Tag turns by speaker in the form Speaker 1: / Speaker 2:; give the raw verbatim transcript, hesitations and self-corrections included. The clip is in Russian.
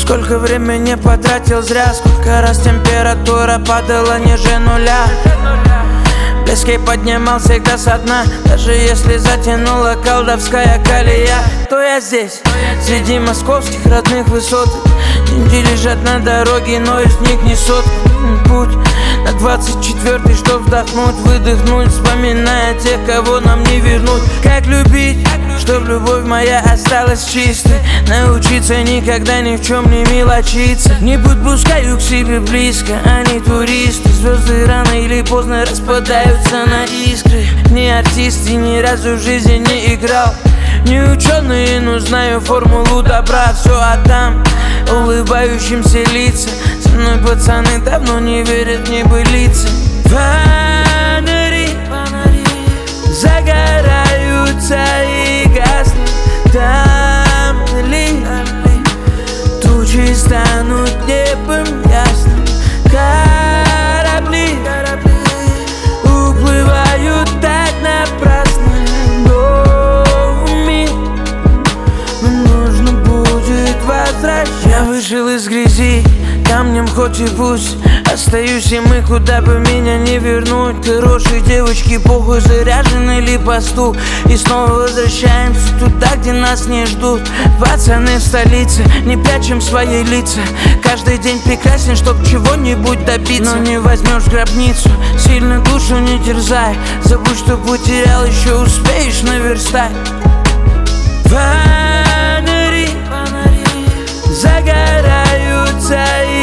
Speaker 1: Сколько времени потратил зря, сколько раз температура падала ниже нуля. Близкий поднимал всегда со дна, даже если затянула колдовская колея. То я здесь, среди московских родных высот. Деньги лежат на дороге, но из них несут путь на двадцать четвёртый, чтоб вдохнуть, выдохнуть, вспоминая тех, кого нам не вернуть. Как любить, чтоб любовь моя осталась чистой, научиться никогда ни в чем не мелочиться. Не подпускаю к себе близко, они туристы. Звезды рано или поздно распадаются на искры. Ни артист и ни разу в жизни не играл, не ученый, но знаю формулу добра. Все отдам улыбающимся лицам. Со мной пацаны давно не верят в небылицы. Фонари загораются и гаснут. Там ли тучи станут небом ясным. Корабли уплывают так напрасно. Новыми нужно будет возвращаться. Я вышел из грязи, камнем хоть и пусть остаюсь, и мы куда бы меня не вернуть. Хорошие девочки, похуй, заряжены ли посту. И снова возвращаемся туда, где нас не ждут. Пацаны в столице, не прячем свои лица. Каждый день прекрасен, чтоб чего-нибудь добиться. Но не возьмешь в гробницу, сильно душу не терзай. Забудь, что потерял, еще успеешь наверстать. Фонари загораются